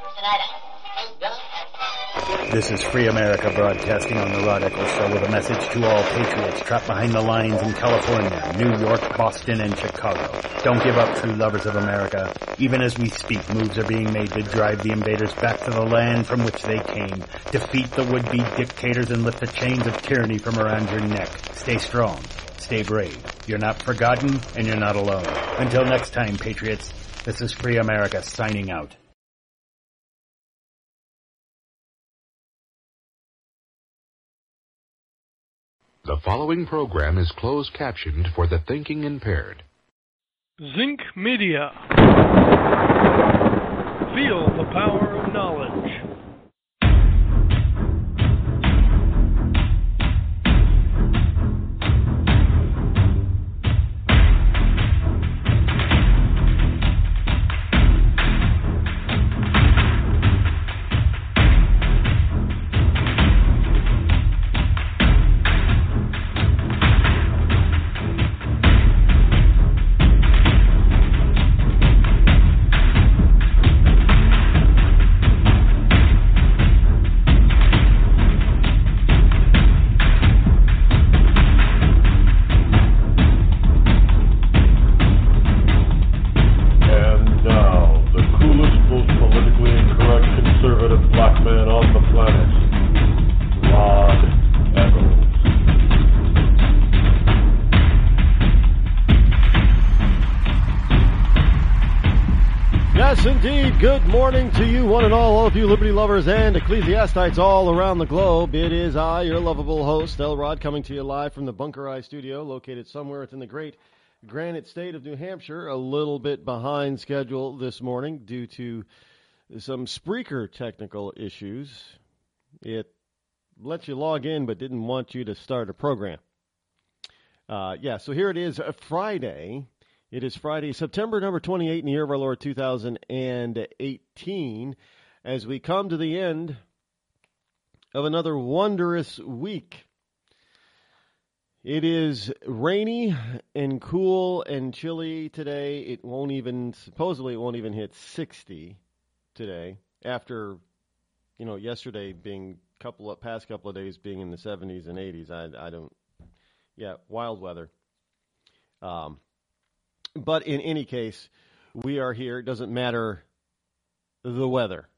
This is Free America broadcasting on the Rod Eccles Show with a message to all patriots trapped behind the lines in California, New York, Boston, and Chicago. Don't give up, true lovers of America. Even as we speak, moves are being made to drive the invaders back to the land from which they came. Defeat the would-be dictators and lift the chains of tyranny from around your neck. Stay strong. Stay brave. You're not forgotten, and you're not alone. Until next time, patriots, this is Free America signing out. The following program is closed captioned for the thinking impaired. Zinc Media. Feel the power of knowledge. Good morning to you, one and all of you liberty lovers and ecclesiastites all around the globe. It is I, your lovable host, Elrod, coming to you live from the Bunker Eye Studio, located somewhere within the great granite state of New Hampshire. A little bit behind schedule this morning due to some Spreaker technical issues. It lets you log in but didn't want you to start a program. So here it is, Friday. It is Friday, September number 28 in the year of our Lord 2018, as we come to the end of another wondrous week. It is rainy and cool and chilly today. Supposedly it won't even hit 60 today after, yesterday being past couple of days being in the 70s and 80s. Wild weather. But in any case, we are here. It doesn't matter the weather.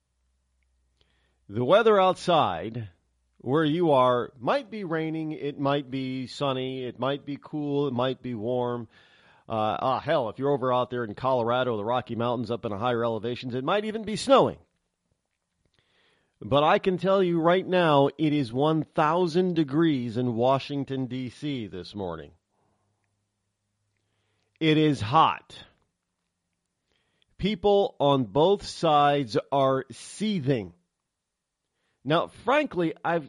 The weather outside, where you are, might be raining. It might be sunny. It might be cool. It might be warm. Hell, if you're over out there in Colorado, the Rocky Mountains up in the higher elevations, it might even be snowing. But I can tell you right now, it is 1,000 degrees in Washington, D.C. this morning. It is hot. People on both sides are seething. Now, frankly,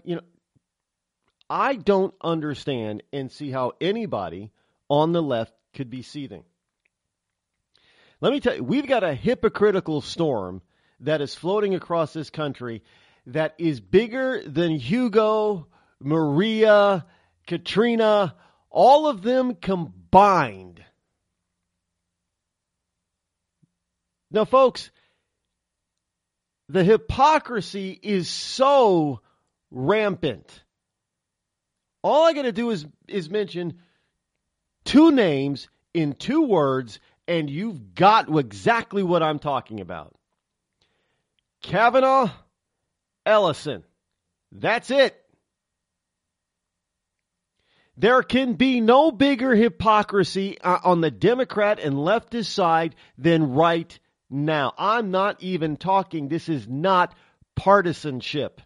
I don't understand and see how anybody on the left could be seething. Let me tell you, we've got a hypocritical storm that is floating across this country that is bigger than Hugo, Maria, Katrina, all of them combined. Now, folks, the hypocrisy is so rampant. All I got to do is mention two names in two words, and you've got exactly what I'm talking about. Kavanaugh, Ellison. That's it. There can be no bigger hypocrisy on the Democrat and leftist side than right now. I'm not even talking. This is not partisanship.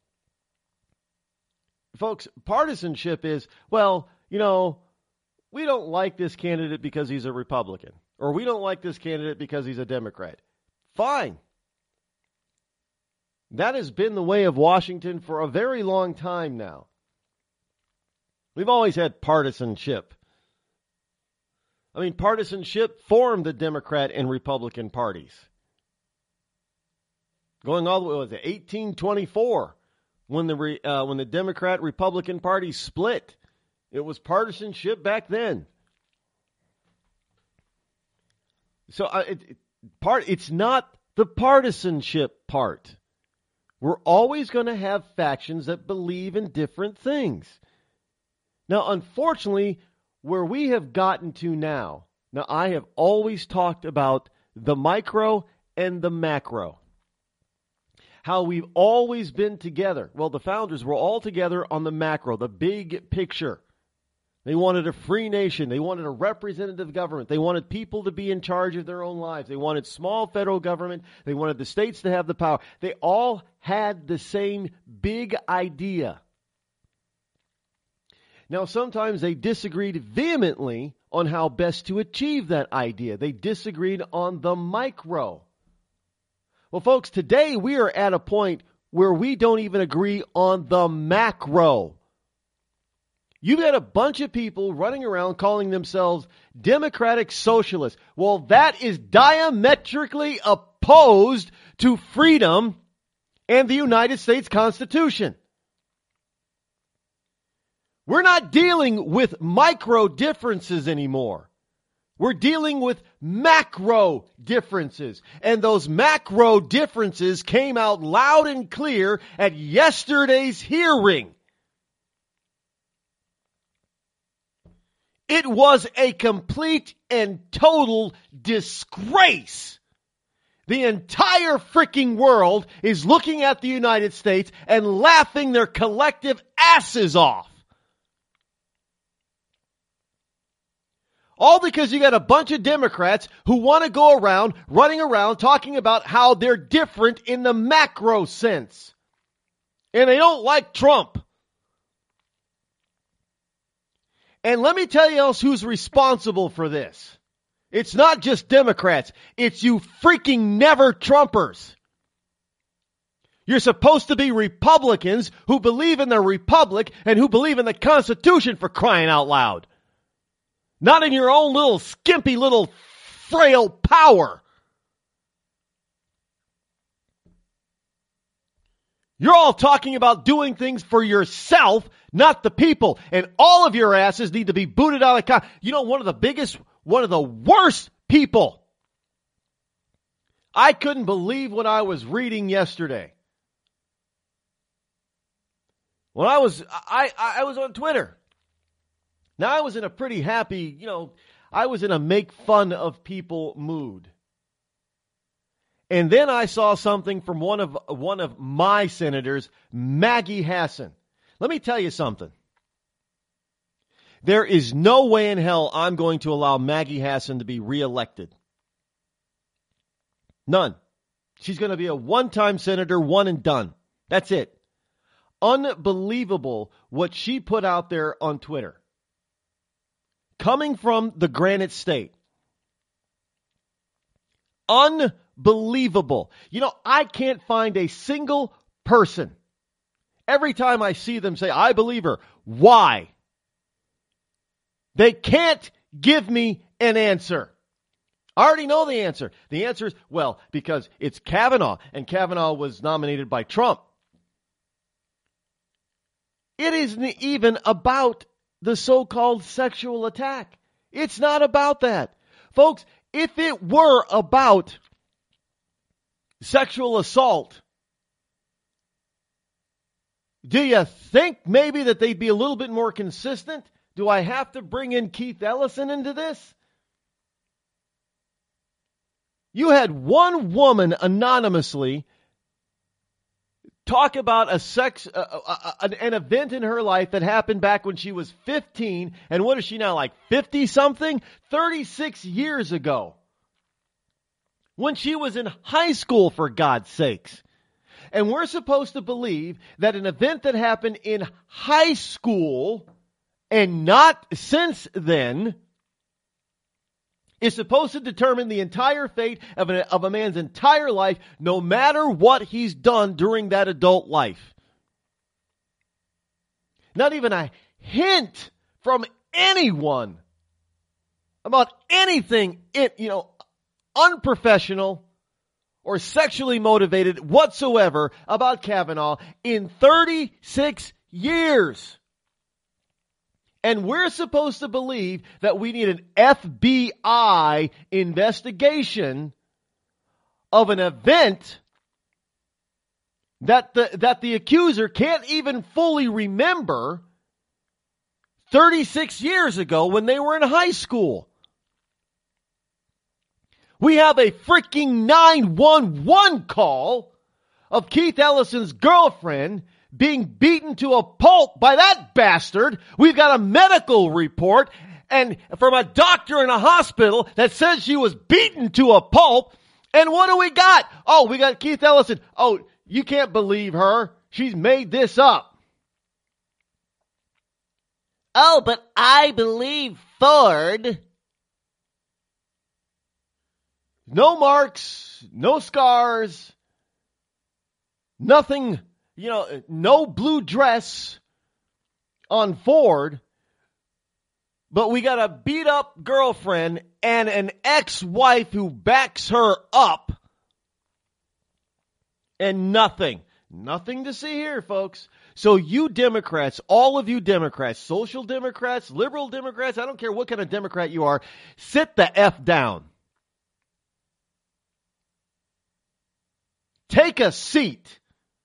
Folks, partisanship is, we don't like this candidate because he's a Republican, or we don't like this candidate because he's a Democrat. Fine. That has been the way of Washington for a very long time now. We've always had partisanship. Partisanship formed the Democrat and Republican parties. Going all the way, 1824, when the Democrat-Republican parties split. It was partisanship back then. So it's not the partisanship part. We're always going to have factions that believe in different things. Now, unfortunately, where we have gotten to now, I have always talked about the micro and the macro. How we've always been together. Well, the founders were all together on the macro, the big picture. They wanted a free nation. They wanted a representative government. They wanted people to be in charge of their own lives. They wanted small federal government. They wanted the states to have the power. They all had the same big idea. Now, sometimes they disagreed vehemently on how best to achieve that idea. They disagreed on the micro. Well, folks, today we are at a point where we don't even agree on the macro. You've got a bunch of people running around calling themselves democratic socialists. Well, that is diametrically opposed to freedom and the United States Constitution. We're not dealing with micro differences anymore. We're dealing with macro differences. And those macro differences came out loud and clear at yesterday's hearing. It was a complete and total disgrace. The entire freaking world is looking at the United States and laughing their collective asses off. All because you got a bunch of Democrats who want to go around, running around, talking about how they're different in the macro sense. And they don't like Trump. And let me tell you else who's responsible for this. It's not just Democrats. It's you freaking never-Trumpers. You're supposed to be Republicans who believe in the Republic and who believe in the Constitution, for crying out loud. Not in your own little skimpy little frail power. You're all talking about doing things for yourself, not the people. And all of your asses need to be booted out of Congress. You know, one of the worst people. I couldn't believe what I was reading yesterday. When I was on Twitter. Now, I was in a pretty happy, I was in a make fun of people mood. And then I saw something from one of my senators, Maggie Hassan. Let me tell you something. There is no way in hell I'm going to allow Maggie Hassan to be reelected. None. She's going to be a one-time senator, one and done. That's it. Unbelievable what she put out there on Twitter. Coming from the Granite State. Unbelievable. I can't find a single person. Every time I see them say, I believe her. Why? They can't give me an answer. I already know the answer. The answer is, because it's Kavanaugh, and Kavanaugh was nominated by Trump. It isn't even about the so-called sexual attack. It's not about that. Folks, if it were about sexual assault, do you think maybe that they'd be a little bit more consistent? Do I have to bring in Keith Ellison into this? You had one woman anonymously talk about an event in her life that happened back when she was 15. And what is she now, like 50-something? 36 years ago. When she was in high school, for God's sakes. And we're supposed to believe that an event that happened in high school and not since then is supposed to determine the entire fate of a man's entire life, no matter what he's done during that adult life. Not even a hint from anyone about anything, unprofessional or sexually motivated whatsoever about Kavanaugh in 36 years. And we're supposed to believe that we need an FBI investigation of an event that the accuser can't even fully remember 36 years ago when they were in high school. We have a freaking 911 call of Keith Ellison's girlfriend being beaten to a pulp by that bastard. We've got a medical report and from a doctor in a hospital that says she was beaten to a pulp. And what do we got? Oh, we got Keith Ellison. Oh, you can't believe her. She's made this up. Oh, but I believe Ford. No marks, no scars, nothing, no blue dress on Ford. But we got a beat up girlfriend and an ex-wife who backs her up. And nothing to see here, folks. So you Democrats, all of you Democrats, social Democrats, liberal Democrats, I don't care what kind of Democrat you are, sit the F down. Take a seat.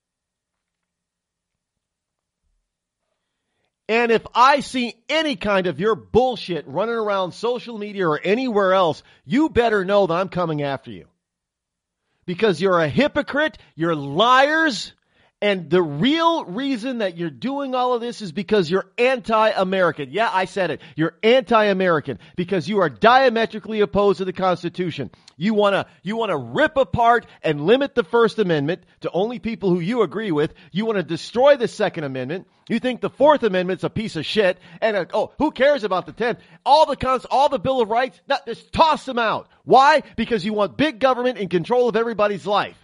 And if I see any kind of your bullshit running around social media or anywhere else, you better know that I'm coming after you. Because you're a hypocrite, you're liars, and the real reason that you're doing all of this is because you're anti-American. Yeah, I said it. You're anti-American because you are diametrically opposed to the Constitution. You want to rip apart and limit the First Amendment to only people who you agree with. You want to destroy the Second Amendment. You think the Fourth Amendment's a piece of shit. And who cares about the 10th? All the Bill of Rights, just toss them out. Why? Because you want big government in control of everybody's life.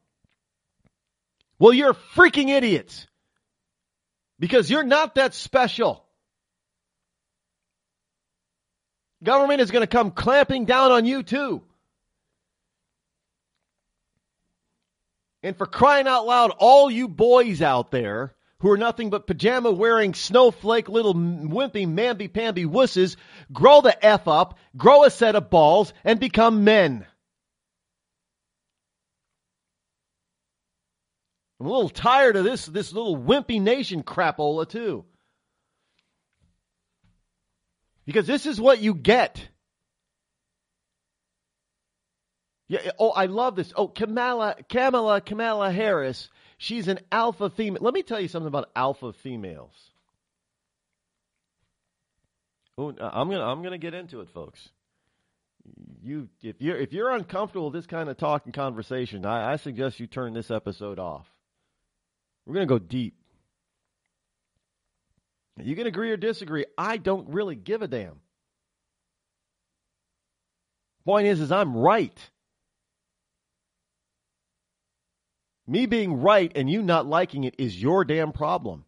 Well, you're freaking idiots. Because you're not that special. Government is going to come clamping down on you too. And for crying out loud, all you boys out there who are nothing but pajama-wearing, snowflake, little wimpy, mamby-pamby wusses, grow the F up, grow a set of balls, and become men. I'm a little tired of this little wimpy nation crapola, too. Because this is what you get. Yeah. Oh, I love this. Oh, Kamala Harris. She's an alpha female. Let me tell you something about alpha females. Oh, I'm gonna get into it, folks. If you're uncomfortable with this kind of talk and conversation, I suggest you turn this episode off. We're gonna go deep. You can agree or disagree. I don't really give a damn. Point is I'm right. Me being right and you not liking it is your damn problem.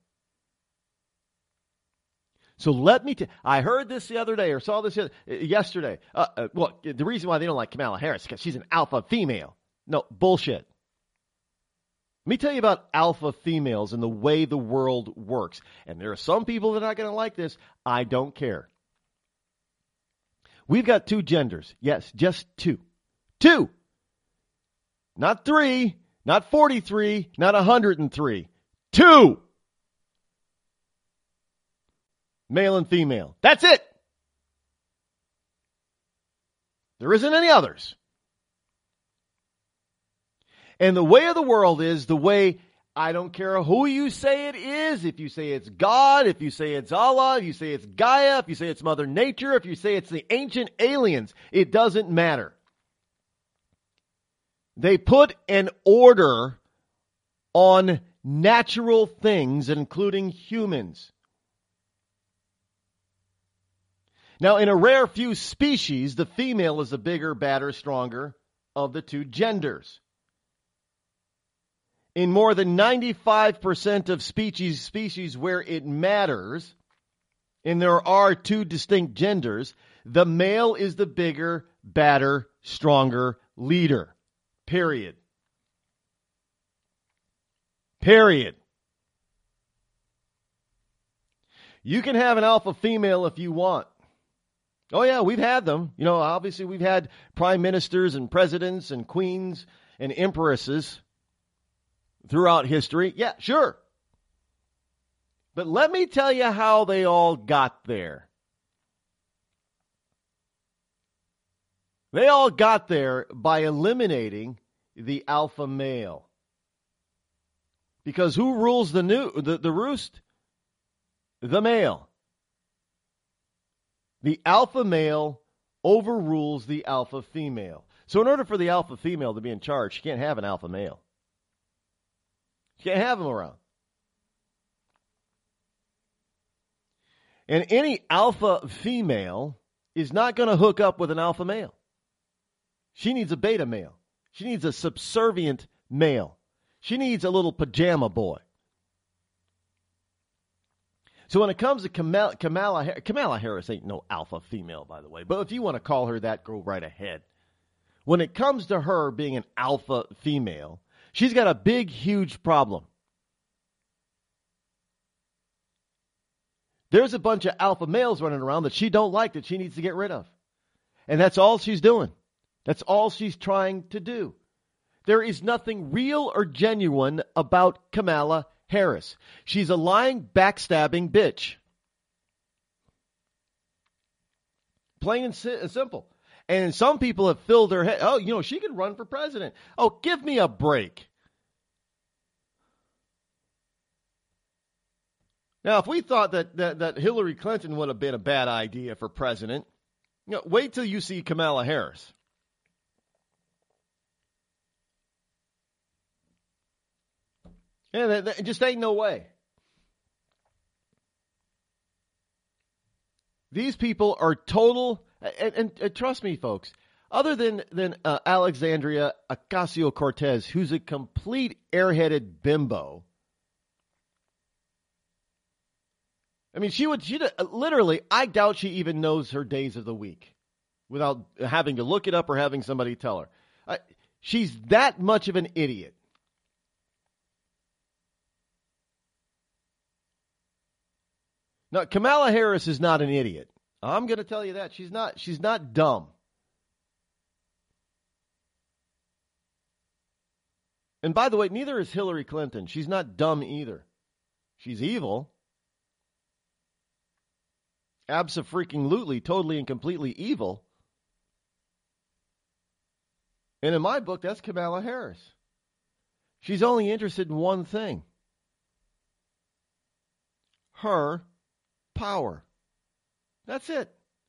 So let me I heard this the other day or saw this yesterday. Well, the reason why they don't like Kamala Harris is because she's an alpha female. No, bullshit. Let me tell you about alpha females and the way the world works. And there are some people that are not going to like this. I don't care. We've got two genders. Yes, just two. Two. Not three. Not 43, not 103. Two. Male and female. That's it. There isn't any others. And the way of the world is the way, I don't care who you say it is. If you say it's God, if you say it's Allah, if you say it's Gaia, if you say it's Mother Nature, if you say it's the ancient aliens, it doesn't matter. They put an order on natural things, including humans. Now, in a rare few species, the female is the bigger, badder, stronger of the two genders. In more than 95% of species where it matters, and there are two distinct genders, the male is the bigger, badder, stronger leader. Period. Period. You can have an alpha female if you want. Oh, yeah, we've had them. Obviously we've had prime ministers and presidents and queens and empresses throughout history? Yeah, sure. But let me tell you how they all got there. They all got there by eliminating the alpha male. Because who rules the roost? The male. The alpha male overrules the alpha female. So in order for the alpha female to be in charge, she can't have an alpha male. She can't have him around. And any alpha female is not going to hook up with an alpha male. She needs a beta male. She needs a subservient male. She needs a little pajama boy. So when it comes to Kamala Harris ain't no alpha female, by the way. But if you want to call her that, go right ahead. When it comes to her being an alpha female, she's got a big, huge problem. There's a bunch of alpha males running around that she don't like, that she needs to get rid of. And that's all she's doing. That's all she's trying to do. There is nothing real or genuine about Kamala Harris. She's a lying, backstabbing bitch. Plain and simple. And some people have filled their head. Oh, she can run for president. Oh, give me a break. Now, if we thought that Hillary Clinton would have been a bad idea for president, wait till you see Kamala Harris. Yeah, there just ain't no way. These people are total, and trust me, folks, other than Alexandria Ocasio-Cortez, who's a complete airheaded bimbo. I mean, she'd literally, I doubt she even knows her days of the week without having to look it up or having somebody tell her. She's that much of an idiot. Now, Kamala Harris is not an idiot. I'm going to tell you that. She's not dumb. And by the way, neither is Hillary Clinton. She's not dumb either. She's evil. Abso-freaking-lutely, totally and completely evil. And in my book, that's Kamala Harris. She's only interested in one thing. Her power. That's it.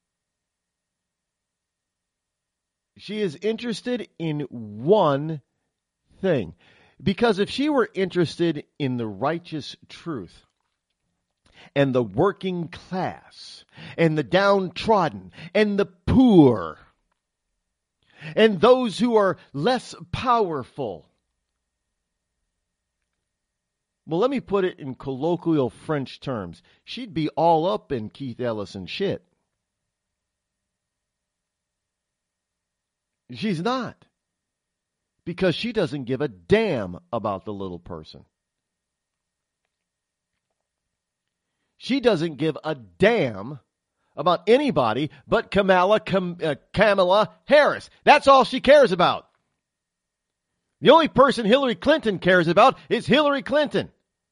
She is interested in one thing. Because if she were interested in the righteous truth and the working class and the downtrodden and the poor and those who are less powerful, well, let me put it in colloquial French terms. She'd be all up in Keith Ellison shit. She's not. Because she doesn't give a damn about the little person. She doesn't give a damn about anybody but Kamala Harris. That's all she cares about. The only person Hillary Clinton cares about is Hillary Clinton.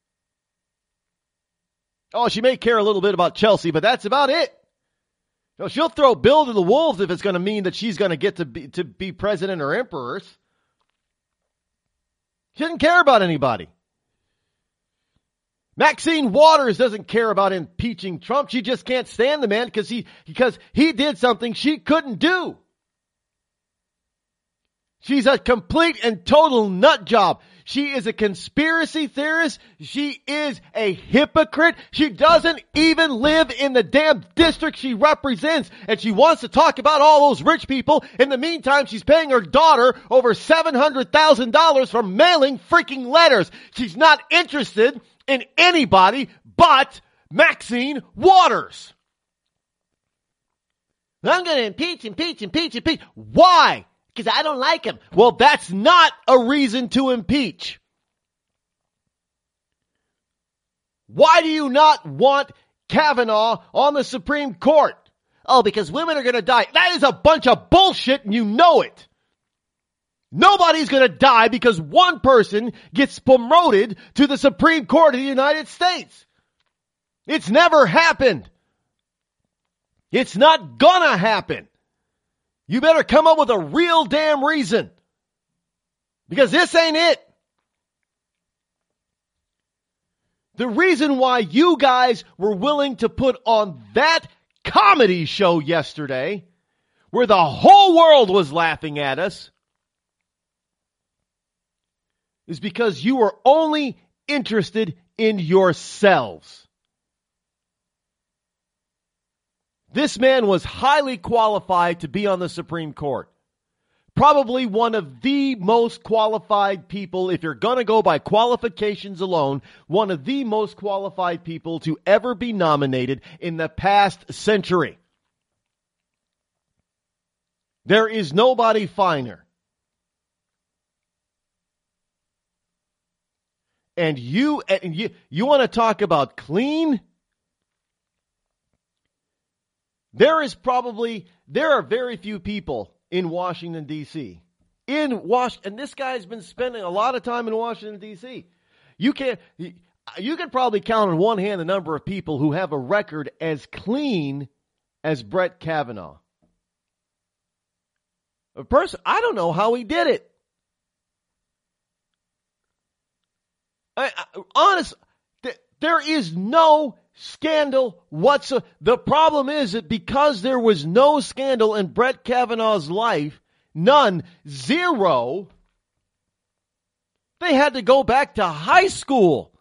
Oh, she may care a little bit about Chelsea, but that's about it. She'll throw Bill to the wolves if it's going to mean that she's going to get to be president or empress. She doesn't care about anybody. Maxine Waters doesn't care about impeaching Trump. She just can't stand the man because he did something she couldn't do. She's a complete and total nut job. She is a conspiracy theorist. She is a hypocrite. She doesn't even live in the damn district she represents. And she wants to talk about all those rich people. In the meantime, she's paying her daughter over $700,000 for mailing freaking letters. She's not interested in anybody but Maxine Waters. I'm going to impeach. Why? Because I don't like him. Well, that's not a reason to impeach. Why do you not want Kavanaugh on the Supreme Court? Oh, because women are going to die. That is a bunch of bullshit and you know it. Nobody's going to die because one person gets promoted to the Supreme Court of the United States. It's never happened. It's not gonna happen. You better come up with a real damn reason. Because this ain't it. The reason why you guys were willing to put on that comedy show yesterday, where the whole world was laughing at us, is because you were only interested in yourselves. This man was highly qualified to be on the Supreme Court. Probably one of the most qualified people, if you're going to go by qualifications alone, one of the most qualified people to ever be nominated in the past century. There is nobody finer. And you want to talk about clean? There are very few people in Washington, D.C. And this guy's been spending a lot of time in Washington, D.C. You can probably count on one hand the number of people who have a record as clean as Brett Kavanaugh. A person, I don't know how he did it. Honest, there is no scandal whatsoever. The problem is that because there was no scandal in Brett Kavanaugh's life, none, zero, they had to go back to high school.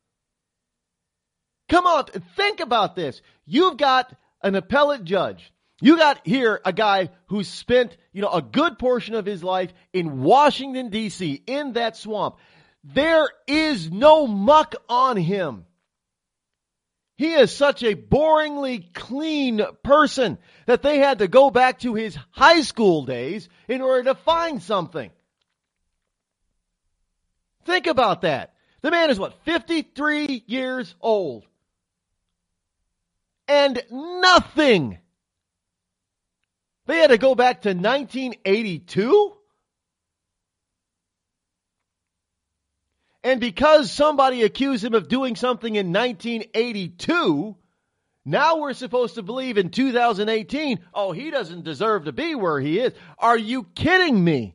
Come on, think about this. You've got an appellate judge. You got here a guy who spent, a good portion of his life in Washington, D.C., in that swamp. There is no muck on him. He is such a boringly clean person that they had to go back to his high school days in order to find something. Think about that. The man is 53 years old. And nothing. They had to go back to 1982? And because somebody accused him of doing something in 1982, now we're supposed to believe in 2018, he doesn't deserve to be where he is. Are you kidding me?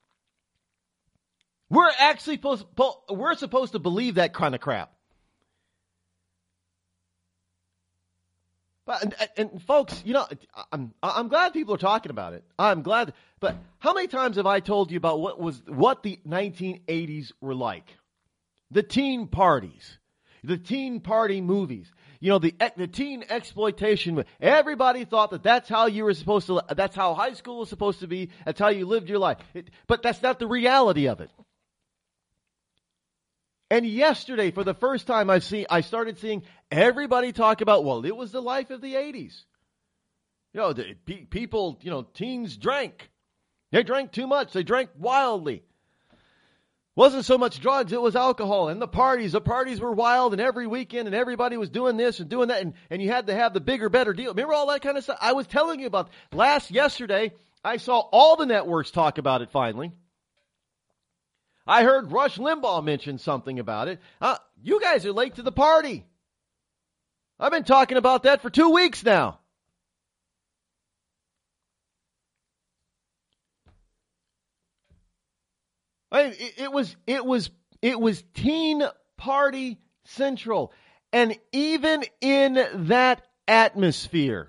We're supposed to believe that kind of crap. And folks, I'm glad people are talking about it. I'm glad. But how many times have I told you about what the 1980s were like? The teen parties, the teen party movies, the teen exploitation. Everybody thought that's how you were supposed to. That's how high school was supposed to be. That's how you lived your life. But that's not the reality of it. And yesterday, for the first time, I started seeing everybody talk about, it was the life of the 80s. People, teens drank. They drank too much. They drank wildly. Wasn't so much drugs, it was alcohol. And the parties were wild, and every weekend, and everybody was doing this and doing that, and you had to have the bigger, better deal. Remember all that kind of stuff? I was telling you about yesterday, I saw all the networks talk about it finally. I heard Rush Limbaugh mention something about it. You guys are late to the party. I've been talking about that for 2 weeks now. It was teen party central. And even in that atmosphere,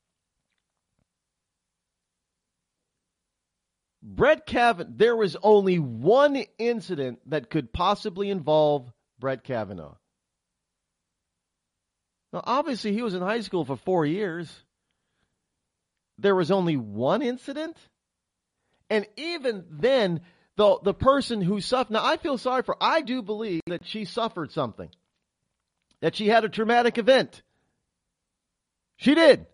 Brett Kavanaugh, there was only one incident that could possibly involve Brett Kavanaugh. Now, obviously, he was in high school for 4 years. There was only one incident. And even then, the person who suffered, now I feel sorry for her. I do believe that she suffered something. That she had a traumatic event. She did.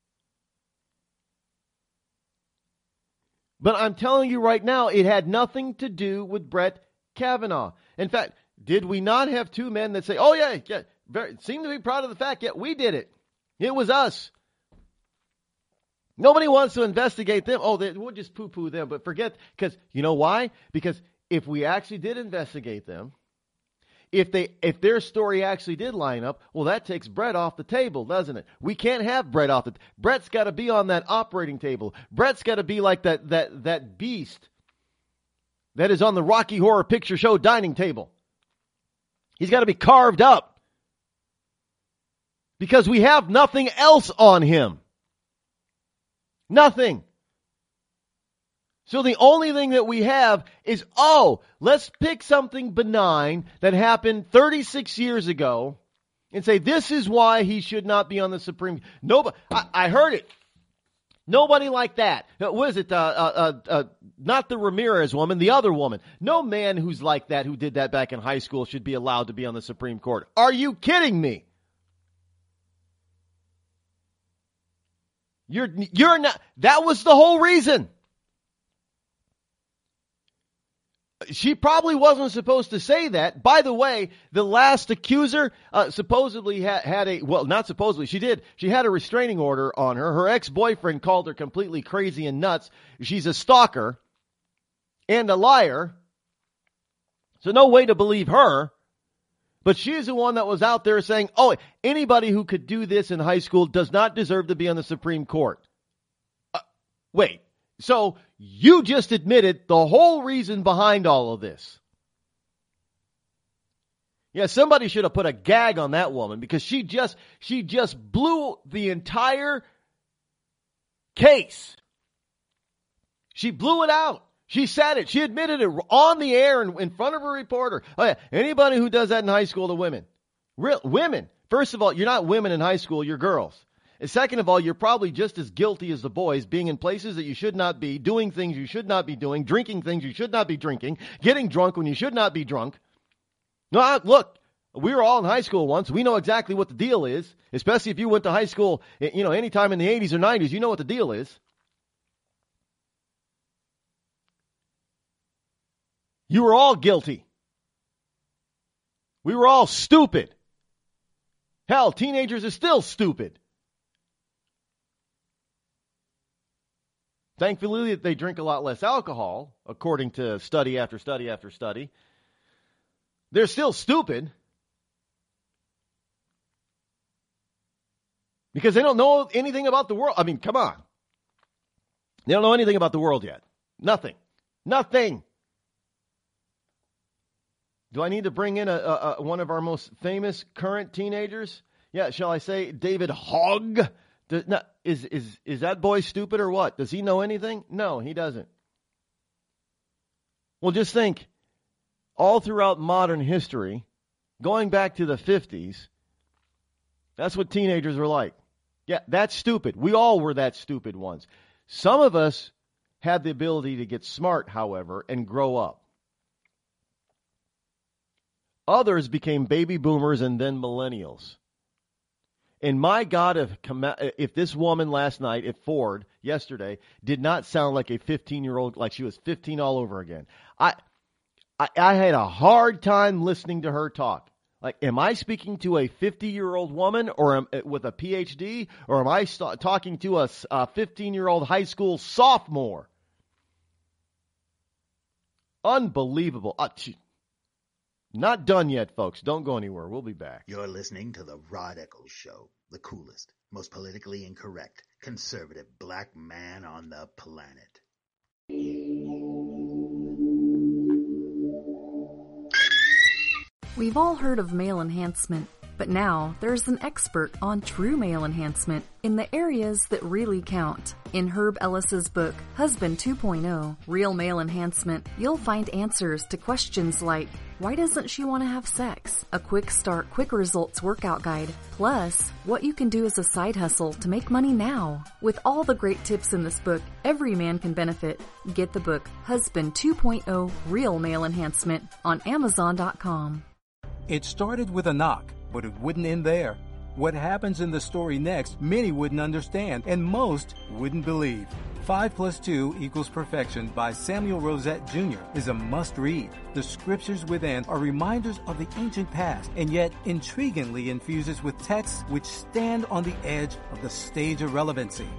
But I'm telling you right now, it had nothing to do with Brett Kavanaugh. In fact, did we not have two men that say, seem to be proud of the fact, we did it. It was us. Nobody wants to investigate them. Oh, we'll just poo-poo them, but forget, because you know why? Because if we actually did investigate them, if their story actually did line up, well, that takes Brett off the table, doesn't it? We can't have Brett off the Brett's got to be on that operating table. Brett's got to be like that beast that is on the Rocky Horror Picture Show dining table. He's got to be carved up because we have nothing else on him. Nothing. So the only thing that we have is, let's pick something benign that happened 36 years ago and say this is why he should not be on the Supreme. Nobody, I heard it. Nobody like that. What is it? Not the Ramirez woman, the other woman. No man who's like that, who did that back in high school, should be allowed to be on the Supreme Court. Are you kidding me? You're not. That was the whole reason. She probably wasn't supposed to say that. By the way, the last accuser supposedly not supposedly, she did. She had a restraining order on her. Her ex-boyfriend called her completely crazy and nuts. She's a stalker and a liar. So no way to believe her. But she's the one that was out there saying, anybody who could do this in high school does not deserve to be on the Supreme Court. Wait. So you just admitted the whole reason behind all of this. Yeah, somebody should have put a gag on that woman because she just blew the entire case. She blew it out. She said it. She admitted it on the air in front of a reporter. Oh yeah, anybody who does that in high school to women. Women. First of all, you're not women in high school, you're girls. And second of all, you're probably just as guilty as the boys, being in places that you should not be, doing things you should not be doing, drinking things you should not be drinking, getting drunk when you should not be drunk. No, look, we were all in high school once. We know exactly what the deal is, especially if you went to high school, anytime in the 80s or 90s, you know what the deal is. You were all guilty. We were all stupid. Hell, teenagers are still stupid. Thankfully, they drink a lot less alcohol, according to study after study after study. They're still stupid because they don't know anything about the world. I mean, come on. They don't know anything about the world yet. Nothing. Do I need to bring in one of our most famous current teenagers? Yeah, shall I say David Hogg? Is that boy stupid or what? Does he know anything? No, he doesn't. Well, just think, all throughout modern history, going back to the 50s, that's what teenagers were like. Yeah, that's stupid. We all were that stupid once. Some of us had the ability to get smart, however, and grow up. Others became baby boomers and then millennials. And my God, if this woman last night at Ford yesterday did not sound like a 15-year-old, like she was 15 all over again. I had a hard time listening to her talk. Like, am I speaking to a 50-year-old woman or with a PhD, or am I talking to a 15-year-old high school sophomore? Unbelievable. Not done yet, folks. Don't go anywhere. We'll be back. You're listening to The Rod Eccles Show, the coolest, most politically incorrect, conservative black man on the planet. We've all heard of male enhancement, but now there's an expert on true male enhancement in the areas that really count. In Herb Ellis's book, Husband 2.0, Real Male Enhancement, you'll find answers to questions like, why doesn't she want to have sex? A quick start, quick results workout guide. Plus, what you can do as a side hustle to make money now. With all the great tips in this book, every man can benefit. Get the book, Husband 2.0, Real Male Enhancement, on Amazon.com. It started with a knock, but it wouldn't end there. What happens in the story next, many wouldn't understand, and most wouldn't believe. 5 + 2 = Perfection by Samuel Rosette Jr. is a must-read. The scriptures within are reminders of the ancient past, and yet intriguingly infuses with texts which stand on the edge of the stage of relevancy.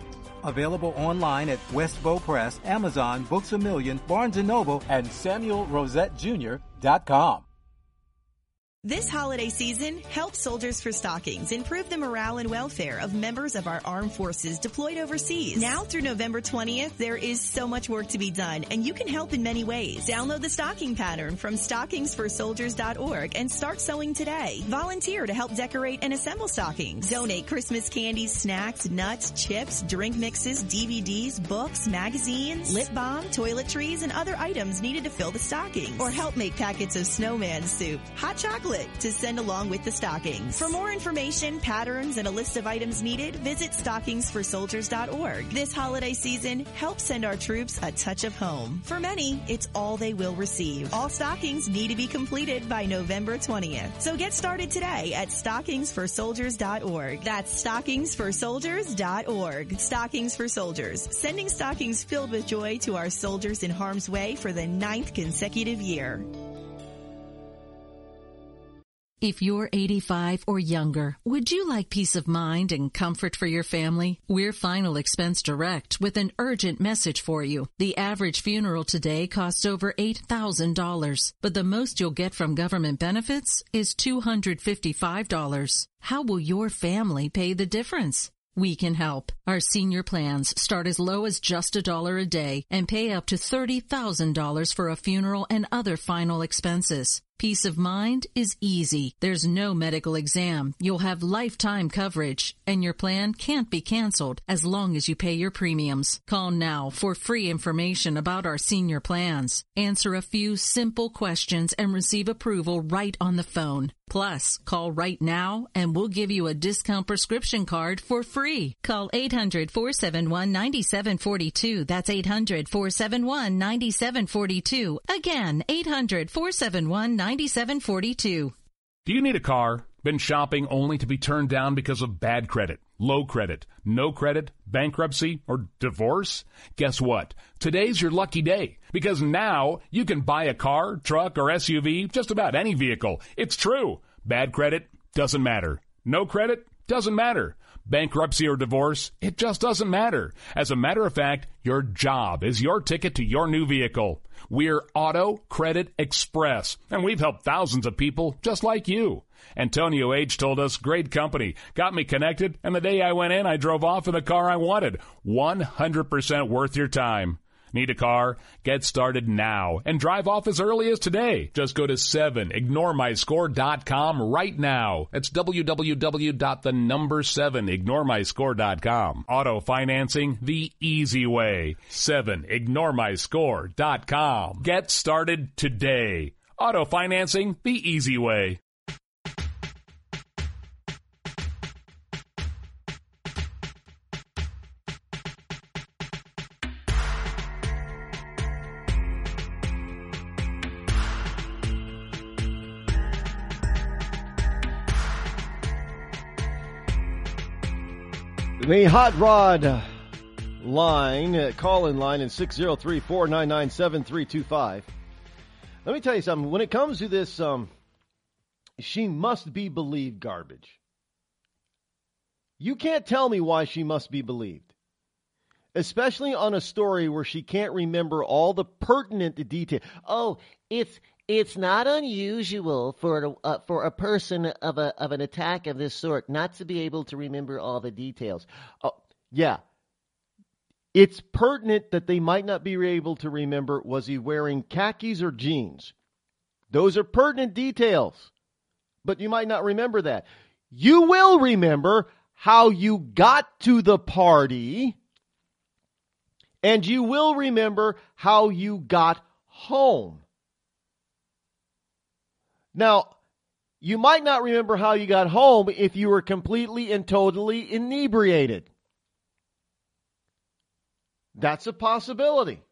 Available online at Westbow Press, Amazon, Books A Million, Barnes & Noble, and SamuelRosetteJr.com. This holiday season, help Soldiers for Stockings improve the morale and welfare of members of our armed forces deployed overseas. Now through November 20th, there is so much work to be done, and you can help in many ways. Download the stocking pattern from stockingsforsoldiers.org and start sewing today. Volunteer to help decorate and assemble stockings. Donate Christmas candies, snacks, nuts, chips, drink mixes, DVDs, books, magazines, lip balm, toiletries, and other items needed to fill the stockings. Or help make packets of snowman soup, hot chocolate, to send along with the stockings. For more information, patterns, and a list of items needed, visit stockingsforsoldiers.org. This holiday season, help send our troops a touch of home. For many, it's all they will receive. All stockings need to be completed by November 20th. So get started today at stockingsforsoldiers.org. That's stockingsforsoldiers.org. Stockings for Soldiers, sending stockings filled with joy to our soldiers in harm's way for the 9th consecutive year. If you're 85 or younger, would you like peace of mind and comfort for your family? We're Final Expense Direct with an urgent message for you. The average funeral today costs over $8,000, but the most you'll get from government benefits is $255. How will your family pay the difference? We can help. Our senior plans start as low as just $1 a day and pay up to $30,000 for a funeral and other final expenses. Peace of mind is easy. There's no medical exam. You'll have lifetime coverage, and your plan can't be canceled as long as you pay your premiums. Call now for free information about our senior plans. Answer a few simple questions and receive approval right on the phone. Plus, call right now and we'll give you a discount prescription card for free. Call 800-471-9742. That's 800-471-9742. Again, 800-471-9742. Do you need a car? Been shopping only to be turned down because of bad credit, low credit, no credit, bankruptcy, or divorce? Guess what? Today's your lucky day, because now you can buy a car, truck, or SUV, just about any vehicle. It's true. Bad credit doesn't matter. No credit doesn't matter. Bankruptcy or divorce, it just doesn't matter. As a matter of fact, your job is your ticket to your new vehicle. We're Auto Credit Express, and we've helped thousands of people just like you. Antonio H. told us, great company, got me connected, and the day I went in, I drove off in the car I wanted. 100% worth your time. Need a car? Get started now and drive off as early as today. Just go to 7ignoremyscore.com right now. That's www.7ignoremyscore.com. Auto financing the easy way. 7ignoremyscore.com. Get started today. Auto financing the easy way. The Hot Rod line, call-in line is 603-499-7325. Let me tell you something. When it comes to this, she must be believed garbage. You can't tell me why she must be believed, especially on a story where she can't remember all the pertinent details. Oh, it's not unusual for a person of an attack of this sort not to be able to remember all the details. Oh, yeah. It's pertinent that they might not be able to remember, was he wearing khakis or jeans? Those are pertinent details, but you might not remember that. You will remember how you got to the party, and you will remember how you got home. Now, you might not remember how you got home if you were completely and totally inebriated. That's a possibility.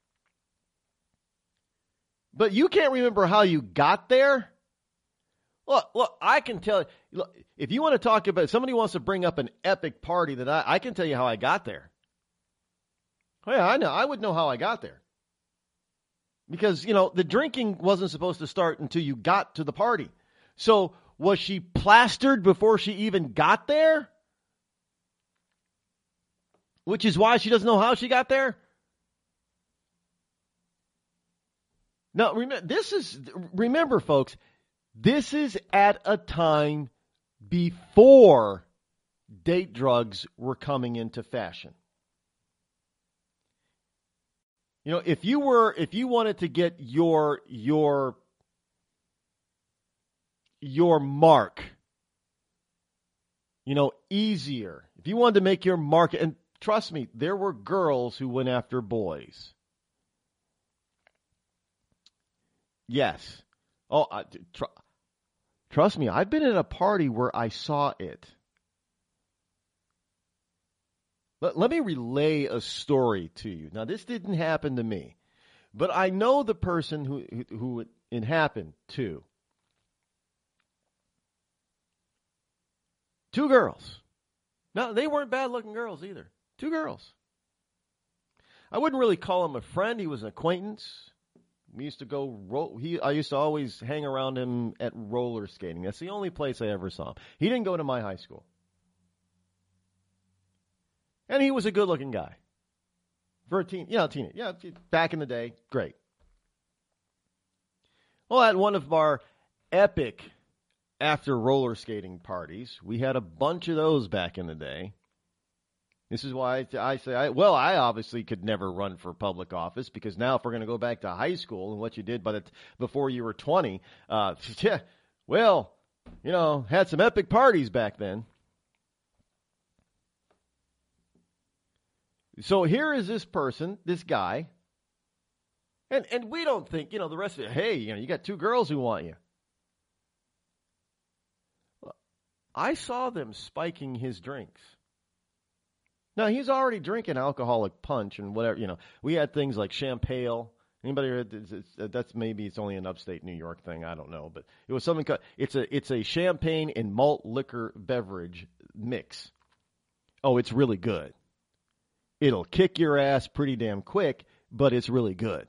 But you can't remember how you got there? Look, I can tell you, look, if you want to talk about, somebody wants to bring up an epic party, that I can tell you how I got there. Oh, yeah, I know. I would know how I got there. Because, the drinking wasn't supposed to start until you got to the party. So, was she plastered before she even got there? which is why she doesn't know how she got there? Now, remember, folks, this is at a time before date drugs were coming into fashion. You know, if you wanted to get your mark, you know, easier, if you wanted to make your mark, and trust me, there were girls who went after boys. Yes. Oh, trust me, I've been at a party where I saw it. Let me relay a story to you. Now, this didn't happen to me, but I know the person who it happened to. 2 girls. Now, they weren't bad-looking girls either. 2 girls. I wouldn't really call him a friend. He was an acquaintance. We used to go. I used to always hang around him at roller skating. That's the only place I ever saw him. He didn't go to my high school. And he was a good-looking guy. For a teenager. Yeah, back in the day, great. Well, at one of our epic after roller skating parties, we had a bunch of those back in the day. This is why I say, I obviously could never run for public office, because now if we're going to go back to high school and what you did before you were 20, had some epic parties back then. So here is this person, this guy, and we don't think, the rest of it, hey, you got 2 girls who want you. I saw them spiking his drinks. Now, he's already drinking alcoholic punch and whatever, We had things like champagne. Anybody heard that's maybe it's only an upstate New York thing, I don't know, but it was something. It's a champagne and malt liquor beverage mix. Oh, it's really good. It'll kick your ass pretty damn quick, but it's really good.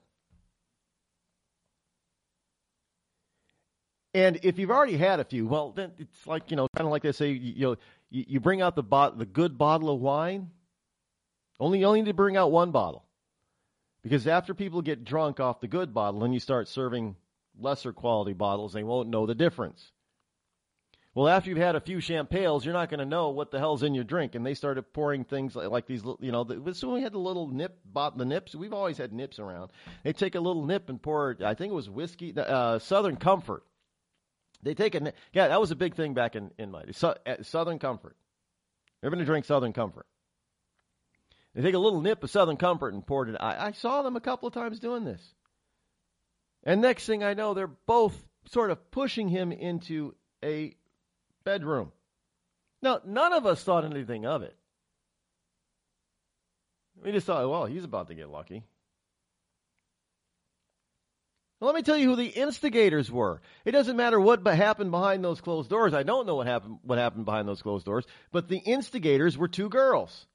And if you've already had a few, well, then it's like, kind of like they say, you bring out the good bottle of wine. You only need to bring out 1 bottle. Because after people get drunk off the good bottle, then you start serving lesser quality bottles, they won't know the difference. Well, after you've had a few champagnes, you're not going to know what the hell's in your drink. And they started pouring things like these, so we had the little the nips. We've always had nips around. They take a little nip and pour, I think it was whiskey, Southern Comfort. They take that was a big thing back in my day. Southern Comfort. You're going to drink Southern Comfort. They take a little nip of Southern Comfort and pour it. I saw them a couple of times doing this. And next thing I know, they're both sort of pushing him into a bedroom. Now, none of us thought anything of it. We just thought, well, he's about to get lucky. Well, let me tell you who the instigators were. It doesn't matter what happened behind those closed doors. I don't know what happened behind those closed doors, but the instigators were 2 girls.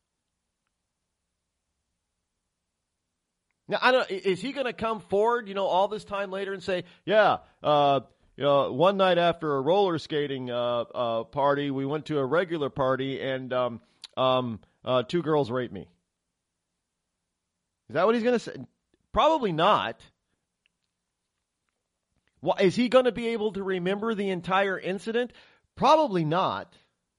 Now, is he going to come forward, all this time later and say, one night after a roller skating party, we went to a regular party and 2 girls raped me? Is that what he's going to say? Probably not. Well, is he going to be able to remember the entire incident? Probably not.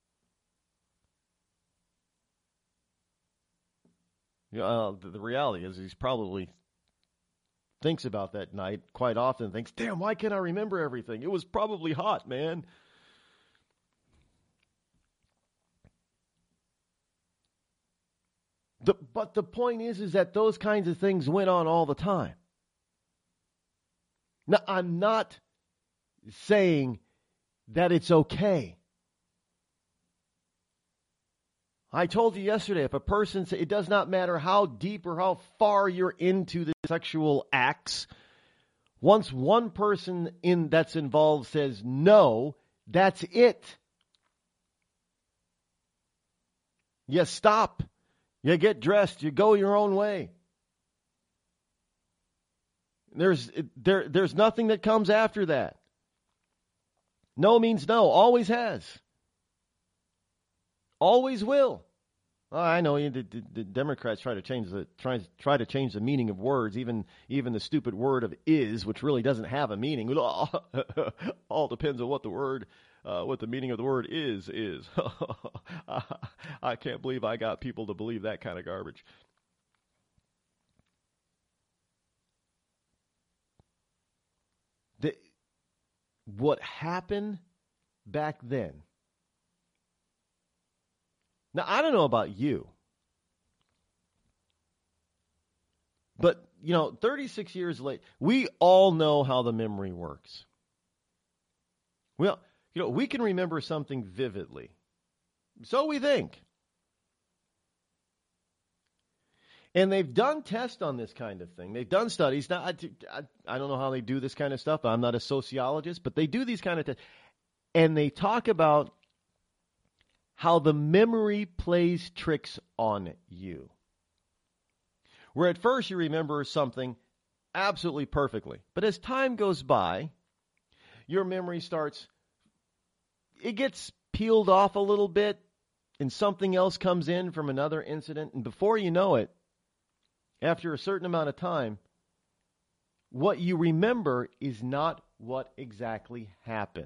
The reality is he's probably thinks about that night quite often and thinks, damn, why can't I remember everything? It was probably hot, man. But the point is that those kinds of things went on all the time. Now, I'm not saying that it's okay. I told you yesterday, if a person, it does not matter how deep or how far you're into the sexual acts, once one person that's involved says no, that's it. You stop. You get dressed. You go your own way. There's nothing that comes after that. No means no. Always has. Always will. Oh, I know the Democrats try to change the meaning of words, even the stupid word of "is," which really doesn't have a meaning. All depends on what the meaning of the word is. I can't believe I got people to believe that kind of garbage. What happened back then? Now, I don't know about you, but, 36 years later, we all know how the memory works. Well, we can remember something vividly. So we think. And they've done tests on this kind of thing. They've done studies. Now, I don't know how they do this kind of stuff. I'm not a sociologist, but they do these kind of tests. And they talk about how the memory plays tricks on you. Where at first you remember something absolutely perfectly. But as time goes by, your memory it gets peeled off a little bit, and something else comes in from another incident. And before you know it, after a certain amount of time, what you remember is not what exactly happened.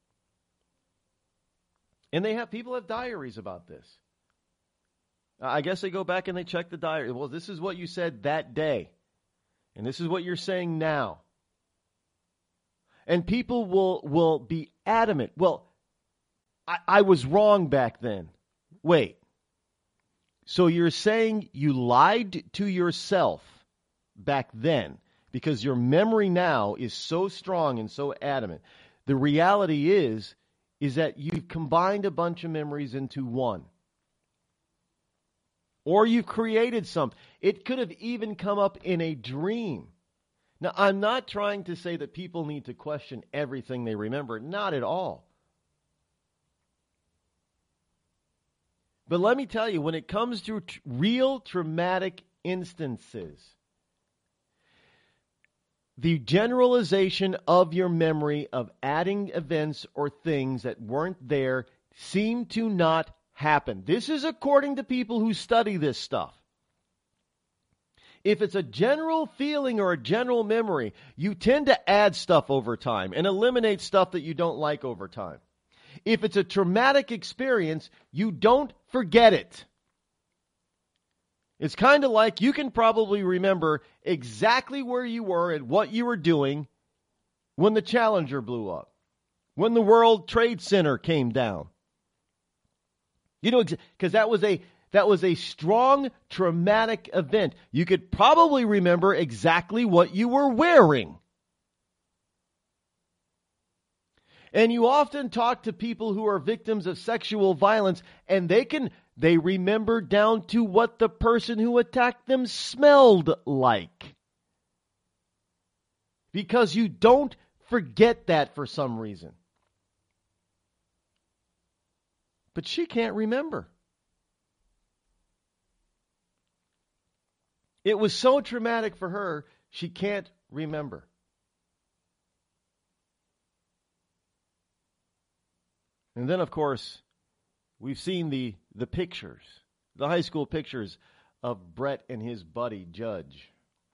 And people have diaries about this. I guess they go back and they check the diary. Well, this is what you said that day. And this is what you're saying now. And people will be adamant. Well, I was wrong back then. Wait. So you're saying you lied to yourself back then because your memory now is so strong and so adamant. The reality is that you've combined a bunch of memories into one. Or you've created something. It could have even come up in a dream. Now, I'm not trying to say that people need to question everything they remember. Not at all. But let me tell you, when it comes to real traumatic instances, the generalization of your memory of adding events or things that weren't there seem to not happen. This is according to people who study this stuff. If it's a general feeling or a general memory, you tend to add stuff over time and eliminate stuff that you don't like over time. If it's a traumatic experience, you don't forget it. It's kind of like you can probably remember exactly where you were and what you were doing when the Challenger blew up, when the World Trade Center came down. Because that was a strong traumatic event. You could probably remember exactly what you were wearing. And you often talk to people who are victims of sexual violence, and they remember down to what the person who attacked them smelled like. Because you don't forget that for some reason. But she can't remember. It was so traumatic for her, she can't remember. And then, of course, we've seen the pictures, the high school pictures of Brett and his buddy, Judge.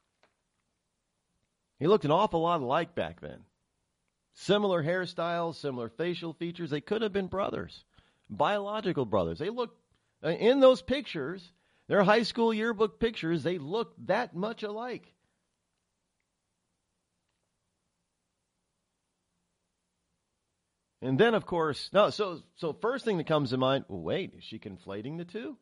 He looked an awful lot alike back then. Similar hairstyles, similar facial features. They could have been brothers, biological brothers. They looked, in those pictures, their high school yearbook pictures, they looked that much alike. And then, of course, so first thing that comes to mind, well, wait, is she conflating the two?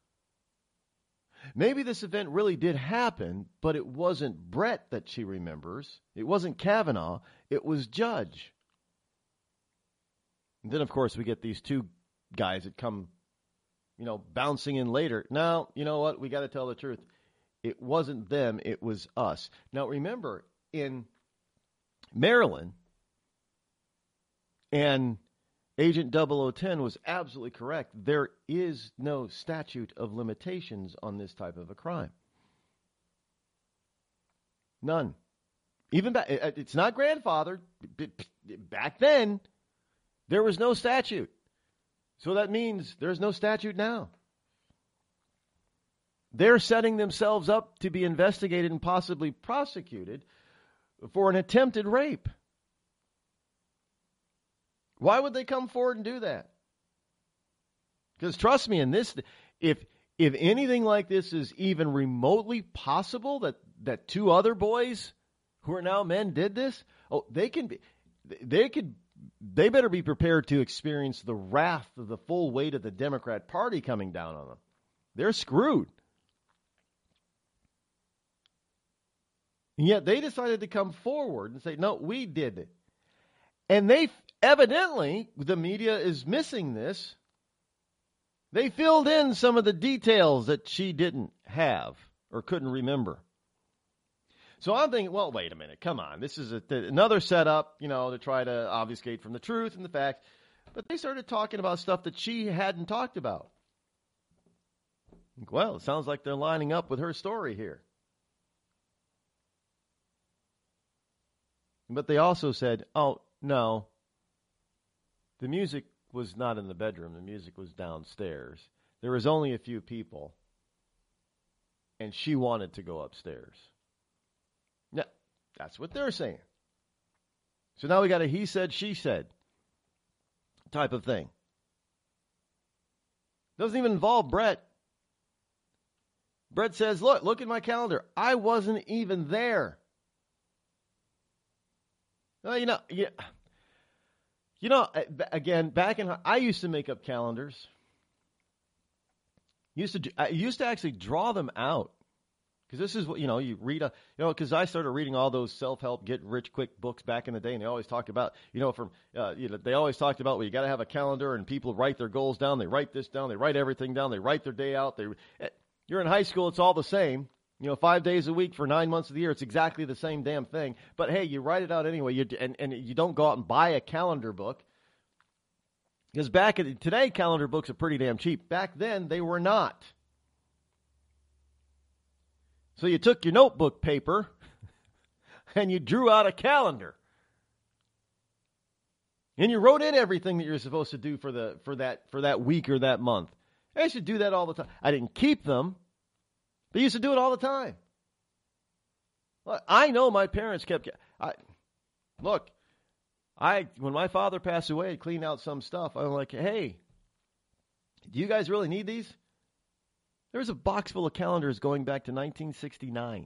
Maybe this event really did happen, but it wasn't Brett that she remembers. It wasn't Kavanaugh. It was Judge. And then, of course, we get these two guys that come, bouncing in later. Now, you know what? We got to tell the truth. It wasn't them. It was us. Now, remember, in Maryland, and Agent 0010 was absolutely correct. There is no statute of limitations on this type of a crime. None. Even back, it's not grandfathered. Back then, there was no statute. So that means there's no statute now. They're setting themselves up to be investigated and possibly prosecuted for an attempted rape. Why would they come forward and do that? Because trust me, in this, if anything like this is even remotely possible, that two other boys who are now men did this, they better be prepared to experience the wrath of the full weight of the Democrat Party coming down on them. They're screwed. And yet they decided to come forward and say, no, we did it. And they evidently, the media is missing this. They filled in some of the details that she didn't have or couldn't remember. So I'm thinking, well, wait a minute, come on. This is another setup, to try to obfuscate from the truth and the facts. But they started talking about stuff that she hadn't talked about. Well, it sounds like they're lining up with her story here. But they also said, oh, no, the music was not in the bedroom. The music was downstairs. There was only a few people, and she wanted to go upstairs. Yeah, that's what they're saying. So now we got a he said, she said type of thing. Doesn't even involve Brett. Brett says, look at my calendar. I wasn't even there. Well, again, back in, I used to make up calendars. I used to actually draw them out. Because this is what, you read, because I started reading all those self-help, get-rich-quick books back in the day, and they always talked about, they always talked about, well, you got to have a calendar, and people write their goals down, they write this down, they write everything down, they write their day out. You're in high school, it's all the same. 5 days a week for 9 months of the year, it's exactly the same damn thing. But hey, you write it out anyway, and you don't go out and buy a calendar book. Because today, calendar books are pretty damn cheap. Back then, they were not. So you took your notebook paper and you drew out a calendar. And you wrote in everything that you're supposed to do for that week or that month. I used to do that all the time. I didn't keep them. They used to do it all the time. I know my parents kept. When my father passed away, I cleaned out some stuff. I'm like, hey, do you guys really need these? There's a box full of calendars going back to 1969.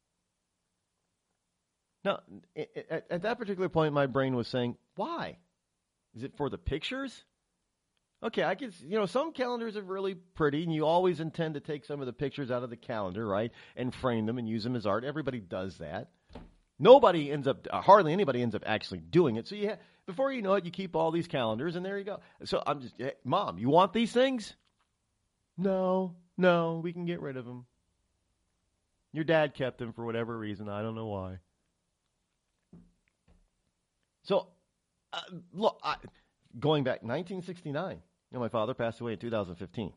Now, at that particular point, my brain was saying, why? Is it for the pictures? Okay, I can, some calendars are really pretty, and you always intend to take some of the pictures out of the calendar, right, and frame them and use them as art. Everybody does that. Hardly anybody ends up actually doing it. So before you know it, you keep all these calendars, and there you go. So I'm just, hey, Mom, you want these things? No, we can get rid of them. Your dad kept them for whatever reason. I don't know why. So, look, going back 1969, my father passed away in 2015.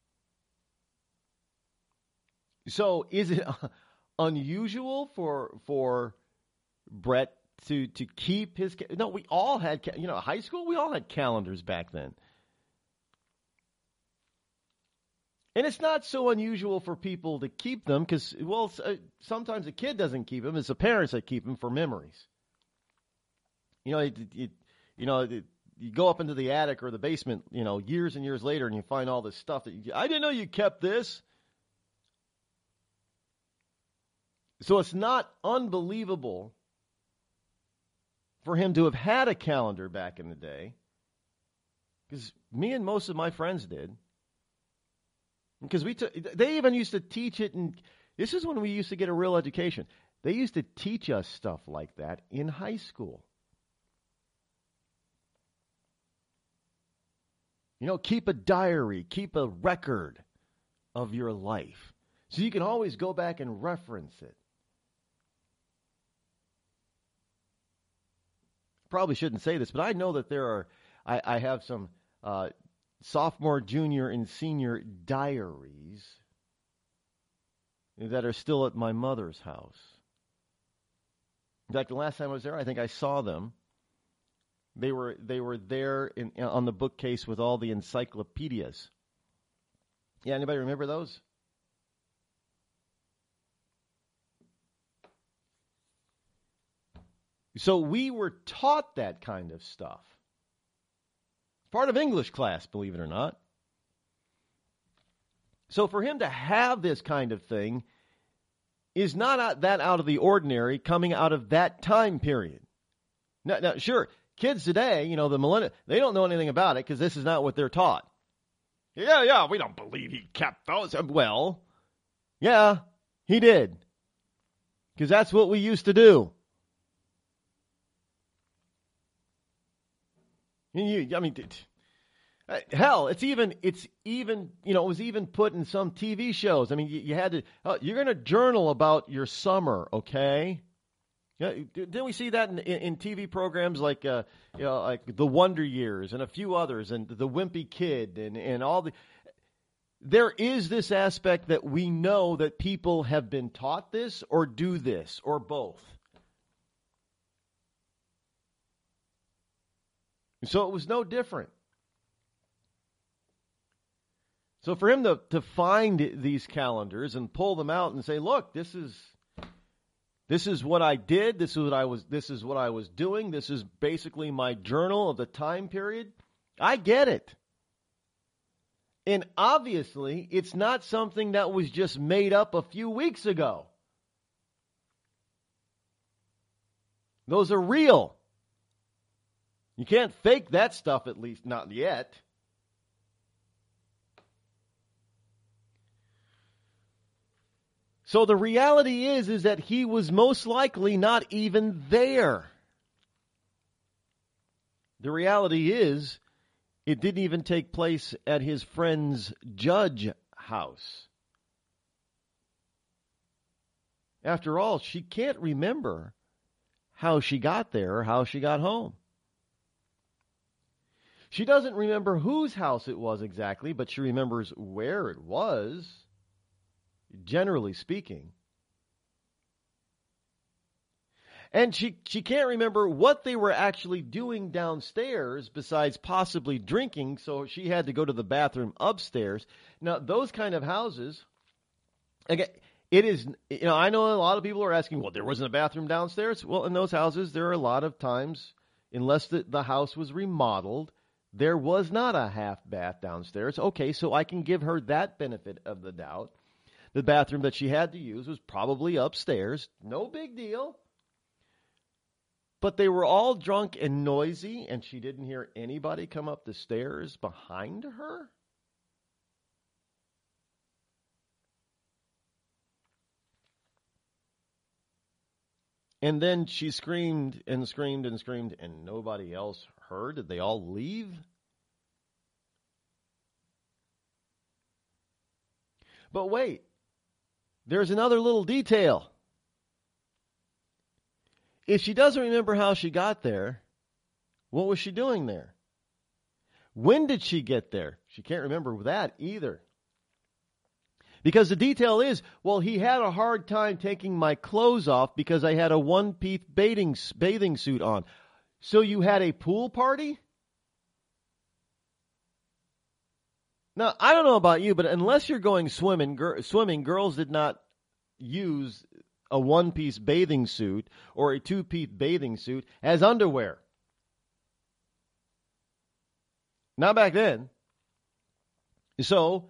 So is it unusual for Brett to keep his? No, we all had, high school, we all had calendars back then. And it's not so unusual for people to keep them because, sometimes a kid doesn't keep them. It's the parents that keep them for memories. You go up into the attic or the basement, years and years later, and you find all this stuff I didn't know you kept this. So it's not unbelievable for him to have had a calendar back in the day, because me and most of my friends did. Because they even used to teach it, and this is when we used to get a real education. They used to teach us stuff like that in high school. Keep a diary, keep a record of your life, so you can always go back and reference it. Probably shouldn't say this, but I know that I have some sophomore, junior, and senior diaries that are still at my mother's house. In fact, the last time I was there, I think I saw them. They were there on the bookcase with all the encyclopedias. Yeah, anybody remember those? So we were taught that kind of stuff. Part of English class, believe it or not. So for him to have this kind of thing is not that out of the ordinary coming out of that time period. Now, sure, kids today, the millennials, they don't know anything about it because this is not what they're taught. Yeah, we don't believe he kept those. Well, yeah, he did. Because that's what we used to do. Hell, it was even put in some TV shows. I mean, you had to, you're going to journal about your summer, okay? Yeah, didn't we see that in TV programs like like The Wonder Years and a few others, and The Wimpy Kid and all the. There is this aspect that we know that people have been taught this or do this or both. So it was no different. So for him to find these calendars and pull them out and say, look, this is what I did, this is what I was doing, this is basically my journal of the time period, I get it. And obviously, it's not something that was just made up a few weeks ago. Those are real. You can't fake that stuff, at least not yet. So the reality is that he was most likely not even there. The reality is, it didn't even take place at his friend's Judge house. After all, she can't remember how she got there or how she got home. She doesn't remember whose house it was exactly, but she remembers where it was, generally speaking. And she can't remember what they were actually doing downstairs besides possibly drinking, so she had to go to the bathroom upstairs. Now, those kind of houses, again, it is, I know a lot of people are asking, well, there wasn't a bathroom downstairs. Well, in those houses, there are a lot of times, unless the house was remodeled, there was not a half bath downstairs. Okay, so I can give her that benefit of the doubt. The bathroom that she had to use was probably upstairs. No big deal. But they were all drunk and noisy, and she didn't hear anybody come up the stairs behind her? And then she screamed and screamed and screamed, and nobody else heard. Did they all leave? But wait, there's another little detail. If she doesn't remember how she got there, what was she doing there? When did she get there? She can't remember that either. Because the detail is, well, he had a hard time taking my clothes off because I had a one-piece bathing suit on. So you had a pool party? Now, I don't know about you, but unless you're going swimming, girls did not use a one-piece bathing suit or a two-piece bathing suit as underwear. Not back then. So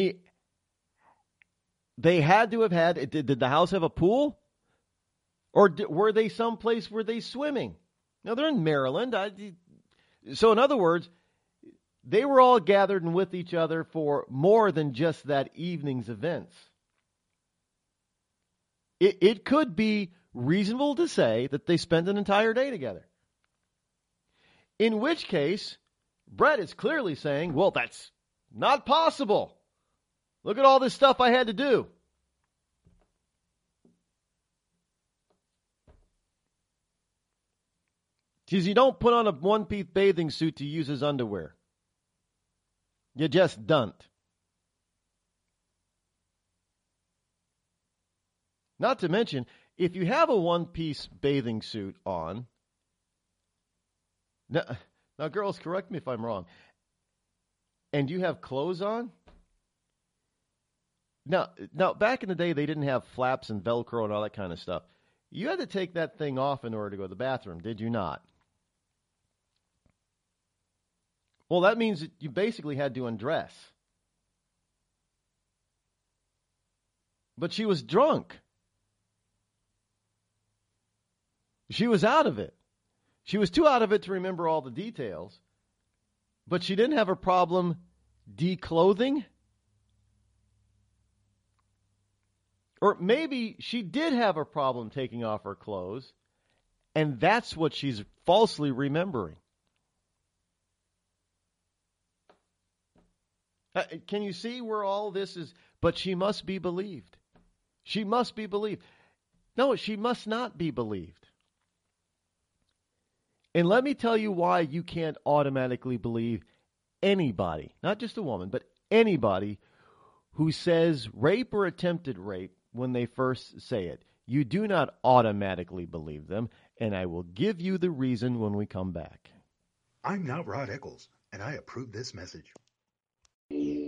they had to have had, did the house have a pool? Or were they someplace where they swimming? Now, they're in Maryland. So in other words, they were all gathered and with each other for more than just that evening's events. It could be reasonable to say that they spent an entire day together. In which case, Brett is clearly saying, well, that's not possible. Look at all this stuff I had to do. Because you don't put on a one-piece bathing suit to use as underwear. You just don't. Not to mention, if you have a one-piece bathing suit on, now girls, correct me if I'm wrong, and you have clothes on, now back in the day, they didn't have flaps and Velcro and all that kind of stuff. You had to take that thing off in order to go to the bathroom, did you not? Well, that means that you basically had to undress. But she was drunk. She was out of it. She was too out of it to remember all the details. But she didn't have a problem declothing. Or maybe she did have a problem taking off her clothes, and that's what she's falsely remembering. Can you see where all this is? But she must be believed. She must be believed. No, she must not be believed. And let me tell you why you can't automatically believe anybody, not just a woman, but anybody who says rape or attempted rape when they first say it. You do not automatically believe them, and I will give you the reason when we come back. I'm not Rod Eccles, and I approve this message.